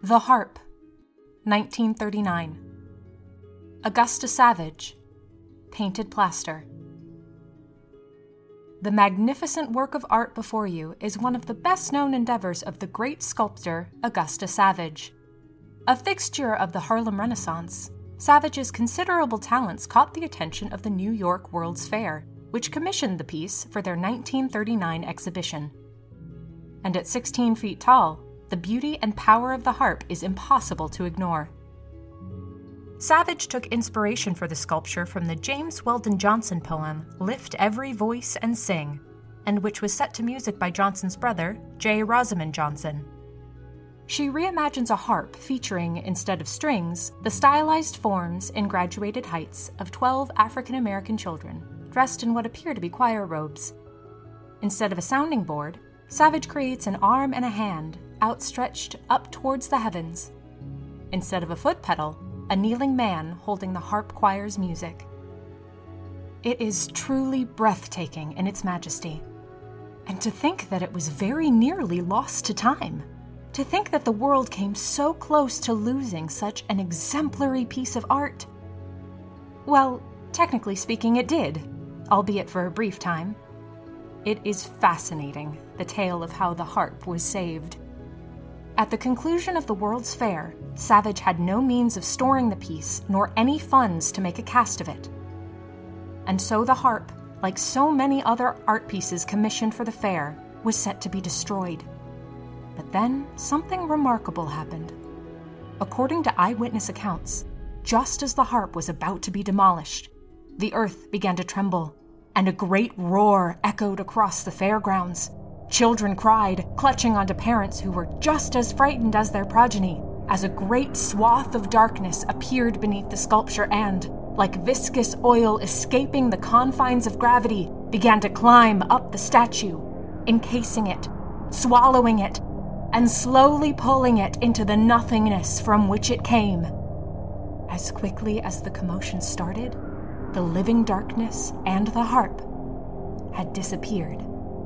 The Harp, 1939. Augusta Savage, Painted Plaster. The magnificent work of art before you is one of the best-known endeavors of the great sculptor Augusta Savage. A fixture of the Harlem Renaissance, Savage's considerable talents caught the attention of the New York World's Fair, which commissioned the piece for their 1939 exhibition. And at 16 feet tall, the beauty and power of the harp is impossible to ignore. Savage took inspiration for the sculpture from the James Weldon Johnson poem Lift Every Voice and Sing, and which was set to music by Johnson's brother, J. Rosamond Johnson. She reimagines a harp featuring, instead of strings, the stylized forms in graduated heights of 12 African-American children, dressed in what appear to be choir robes. Instead of a sounding board, Savage creates an arm and a hand outstretched up towards the heavens. Instead of a foot pedal, a kneeling man holding the harp choir's music. It is truly breathtaking in its majesty. And to think that it was very nearly lost to time. To think that the world came so close to losing such an exemplary piece of art. Well, technically speaking, it did, albeit for a brief time. It is fascinating, the tale of how the harp was saved. At the conclusion of the World's Fair, Savage had no means of storing the piece, nor any funds to make a cast of it. And so the harp, like so many other art pieces commissioned for the fair, was set to be destroyed. But then, something remarkable happened. According to eyewitness accounts, just as the harp was about to be demolished, the earth began to tremble, and a great roar echoed across the fairgrounds. Children cried, clutching onto parents who were just as frightened as their progeny, as a great swath of darkness appeared beneath the sculpture and, like viscous oil escaping the confines of gravity, began to climb up the statue, encasing it, swallowing it, and slowly pulling it into the nothingness from which it came. As quickly as the commotion started, the living darkness and the harp had disappeared.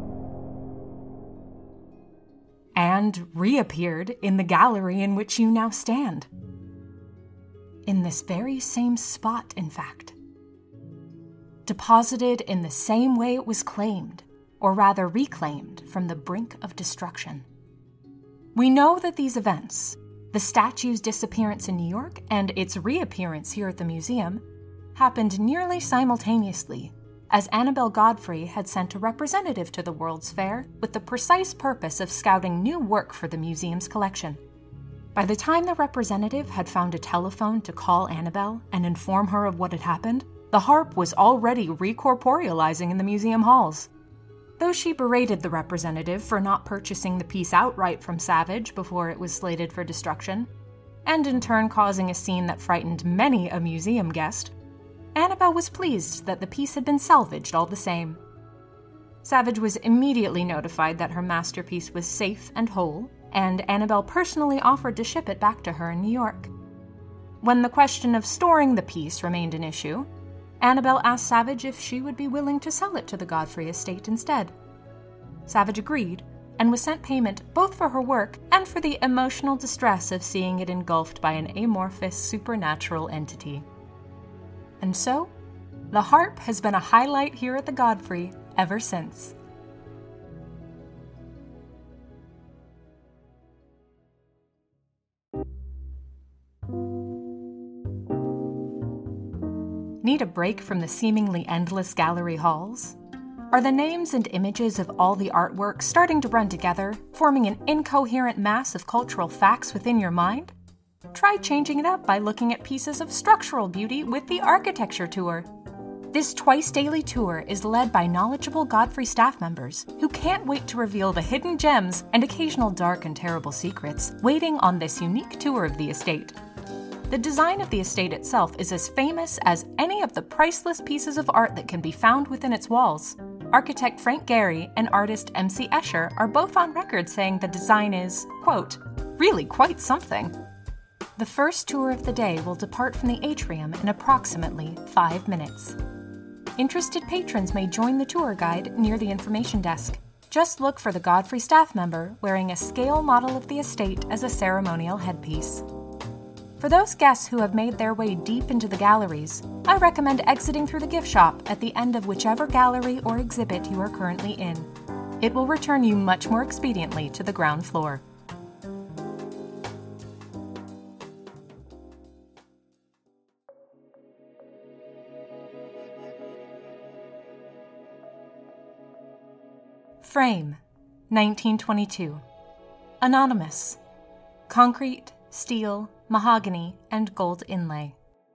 And reappeared in the gallery in which you now stand. In this very same spot, in fact. Deposited in the same way it was claimed, or rather reclaimed from the brink of destruction. We know that these events, the statue's disappearance in New York and its reappearance here at the museum, happened nearly simultaneously, as Annabelle Godfrey had sent a representative to the World's Fair with the precise purpose of scouting new work for the museum's collection. By the time the representative had found a telephone to call Annabelle and inform her of what had happened, the harp was already recorporealizing in the museum halls. Though she berated the representative for not purchasing the piece outright from Savage before it was slated for destruction, and in turn causing a scene that frightened many a museum guest, Annabelle was pleased that the piece had been salvaged all the same. Savage was immediately notified that her masterpiece was safe and whole, and Annabelle personally offered to ship it back to her in New York. When the question of storing the piece remained an issue, Annabelle asked Savage if she would be willing to sell it to the Godfrey estate instead. Savage agreed, and was sent payment both for her work and for the emotional distress of seeing it engulfed by an amorphous supernatural entity. And so, the harp has been a highlight here at the Godfrey ever since. Need a break from the seemingly endless gallery halls? Are the names and images of all the artwork starting to run together, forming an incoherent mass of cultural facts within your mind? Try changing it up by looking at pieces of structural beauty with the Architecture Tour. This twice-daily tour is led by knowledgeable Godfrey staff members who can't wait to reveal the hidden gems and occasional dark and terrible secrets waiting on this unique tour of the estate. The design of the estate itself is as famous as any of the priceless pieces of art that can be found within its walls. Architect Frank Gehry and artist M.C. Escher are both on record saying the design is, quote, really quite something. The first tour of the day will depart from the atrium in approximately 5 minutes. Interested patrons may join the tour guide near the information desk. Just look for the Godfrey staff member wearing a scale model of the estate as a ceremonial headpiece. For those guests who have made their way deep into the galleries, I recommend exiting through the gift shop at the end of whichever gallery or exhibit you are currently in. It will return you much more expediently to the ground floor. Frame, 1922. Anonymous. Concrete, steel, mahogany, and gold inlay.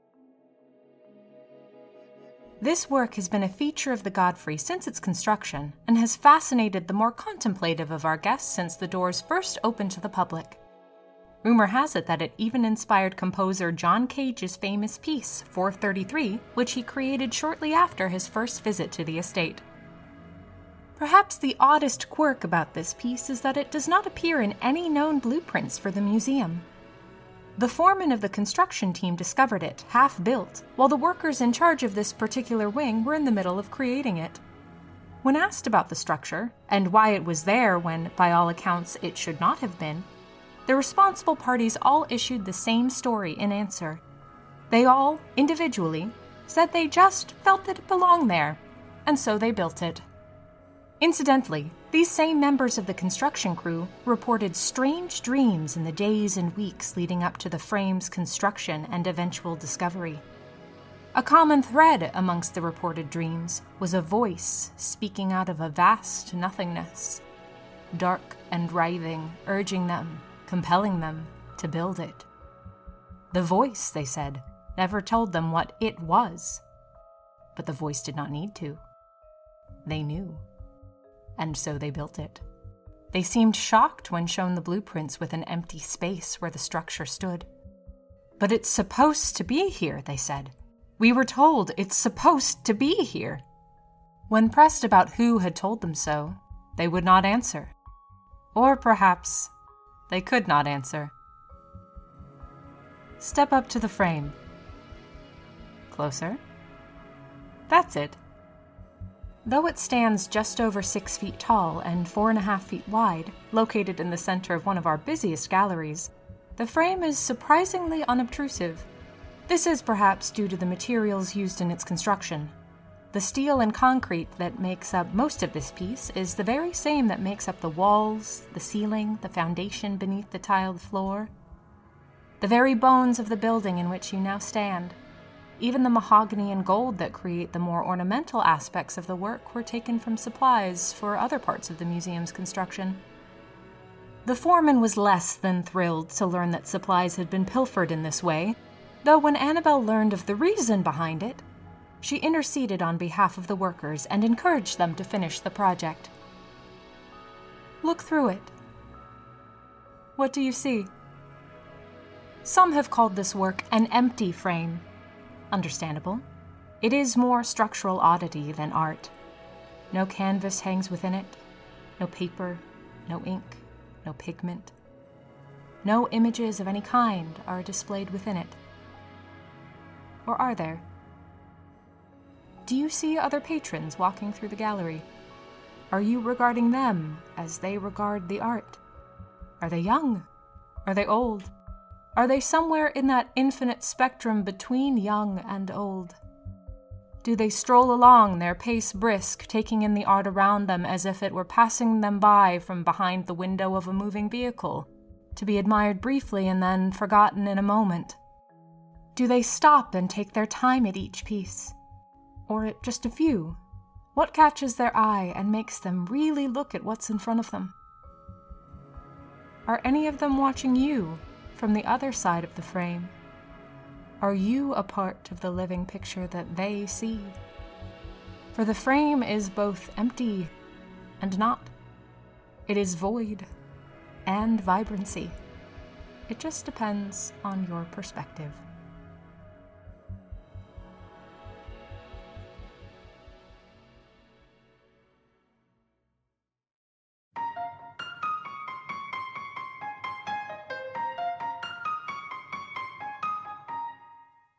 This work has been a feature of the Godfrey since its construction and has fascinated the more contemplative of our guests since the doors first opened to the public. Rumor has it that it even inspired composer John Cage's famous piece, 433, which he created shortly after his first visit to the estate. Perhaps the oddest quirk about this piece is that it does not appear in any known blueprints for the museum. The foreman of the construction team discovered it, half-built, while the workers in charge of this particular wing were in the middle of creating it. When asked about the structure, and why it was there when, by all accounts, it should not have been, the responsible parties all issued the same story in answer. They all, individually, said they just felt that it belonged there, and so they built it. Incidentally, these same members of the construction crew reported strange dreams in the days and weeks leading up to the frame's construction and eventual discovery. A common thread amongst the reported dreams was a voice speaking out of a vast nothingness, dark and writhing, urging them, compelling them to build it. The voice, they said, never told them what it was, but the voice did not need to. They knew. And so they built it. They seemed shocked when shown the blueprints with an empty space where the structure stood. "But it's supposed to be here," they said. "We were told it's supposed to be here." When pressed about who had told them so, they would not answer. Or perhaps they could not answer. Step up to the frame. Closer. That's it. Though it stands just over 6 feet tall and 4.5 feet wide, located in the center of one of our busiest galleries, the frame is surprisingly unobtrusive. This is perhaps due to the materials used in its construction. The steel and concrete that makes up most of this piece is the very same that makes up the walls, the ceiling, the foundation beneath the tiled floor, the very bones of the building in which you now stand. Even the mahogany and gold that create the more ornamental aspects of the work were taken from supplies for other parts of the museum's construction. The foreman was less than thrilled to learn that supplies had been pilfered in this way, though when Annabelle learned of the reason behind it, she interceded on behalf of the workers and encouraged them to finish the project. Look through it. What do you see? Some have called this work an empty frame. Understandable. It is more structural oddity than art. No canvas hangs within it, no paper, no ink, no pigment. No images of any kind are displayed within it. Or are there? Do you see other patrons walking through the gallery? Are you regarding them as they regard the art? Are they young? Are they old? Are they somewhere in that infinite spectrum between young and old? Do they stroll along, their pace brisk, taking in the art around them as if it were passing them by from behind the window of a moving vehicle, to be admired briefly and then forgotten in a moment? Do they stop and take their time at each piece? Or at just a few? What catches their eye and makes them really look at what's in front of them? Are any of them watching you from the other side of the frame? Are you a part of the living picture that they see? For the frame is both empty and not. It is void and vibrancy. It just depends on your perspective.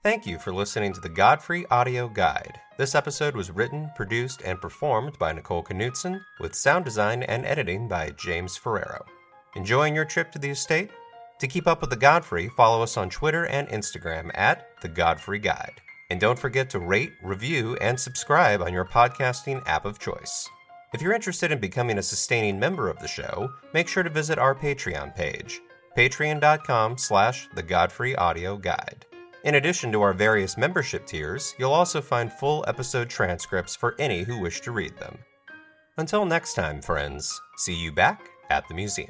Thank you for listening to the Godfrey Audio Guide. This episode was written, produced, and performed by Nicole Knutson, with sound design and editing by James Ferrero. Enjoying your trip to the estate? To keep up with the Godfrey, follow us on Twitter and Instagram at The Godfrey Guide. And don't forget to rate, review, and subscribe on your podcasting app of choice. If you're interested in becoming a sustaining member of the show, make sure to visit our Patreon page, patreon.com/The Godfrey Audio Guide. In addition to our various membership tiers, you'll also find full episode transcripts for any who wish to read them. Until next time, friends, see you back at the museum.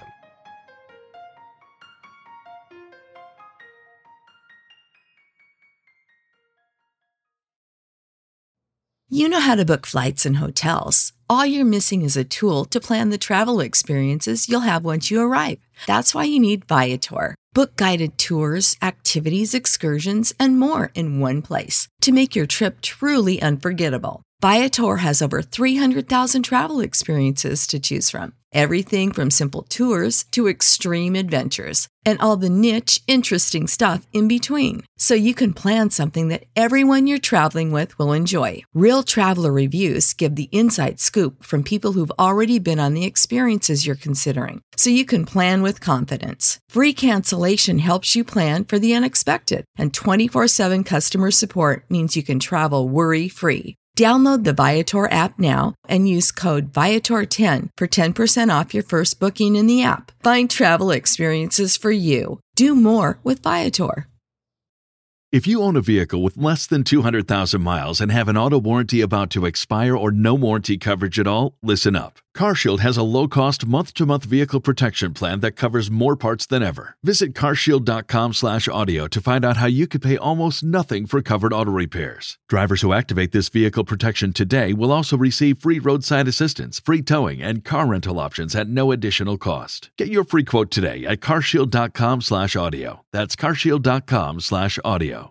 You know how to book flights and hotels. All you're missing is a tool to plan the travel experiences you'll have once you arrive. That's why you need Viator. Book guided tours, activities, excursions, and more in one place to make your trip truly unforgettable. Viator has over 300,000 travel experiences to choose from. Everything from simple tours to extreme adventures and all the niche, interesting stuff in between. So you can plan something that everyone you're traveling with will enjoy. Real traveler reviews give the inside scoop from people who've already been on the experiences you're considering. So you can plan with confidence. Free cancellation helps you plan for the unexpected. And 24/7 customer support means you can travel worry-free. Download the Viator app now and use code Viator10 for 10% off your first booking in the app. Find travel experiences for you. Do more with Viator. If you own a vehicle with less than 200,000 miles and have an auto warranty about to expire or no warranty coverage at all, listen up. CarShield has a low-cost month-to-month vehicle protection plan that covers more parts than ever. Visit carshield.com/audio to find out how you could pay almost nothing for covered auto repairs. Drivers who activate this vehicle protection today will also receive free roadside assistance, free towing, and car rental options at no additional cost. Get your free quote today at carshield.com/audio. That's carshield.com/audio.